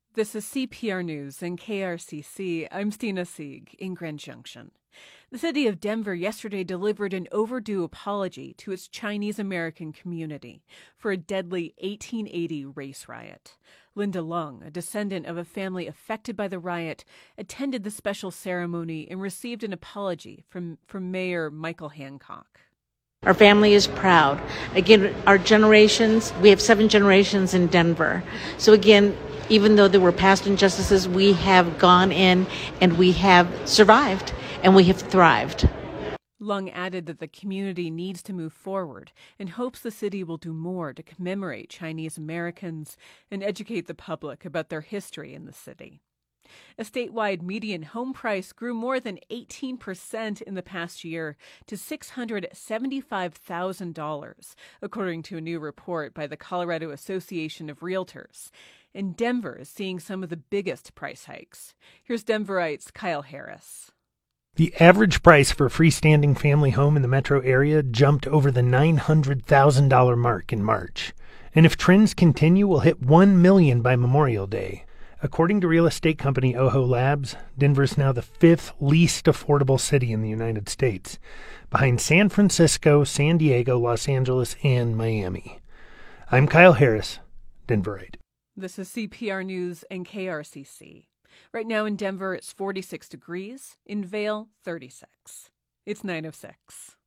This is CPR News and KRCC. I'm Stina Sieg in Grand Junction. The city of Denver yesterday delivered an overdue apology to its Chinese American community for a deadly 1880 race riot. Linda Lung, a descendant of a family affected by the riot, attended the special ceremony and received an apology from Mayor Michael Hancock. Our family is proud. Again, our generations, we have 7 generations in Denver. So again, even though there were past injustices, we have gone in and we have survived and we have thrived. Lung added that the community needs to move forward and hopes the city will do more to commemorate Chinese Americans and educate the public about their history in the city. A statewide median home price grew more than 18% in the past year to $675,000, according to a new report by the Colorado Association of Realtors. And Denver is seeing some of the biggest price hikes. Here's Denverite's Kyle Harris. The average price for a freestanding family home in the metro area jumped over the $900,000 mark in March. And if trends continue, we'll hit $1 million by Memorial Day. According to real estate company Oho Labs, Denver is now the 5th least affordable city in the United States, behind San Francisco, San Diego, Los Angeles, and Miami. I'm Kyle Harris, Denverite. This is CPR News and KRCC. Right now in Denver, it's 46 degrees. In Vail, 36. It's 9:06.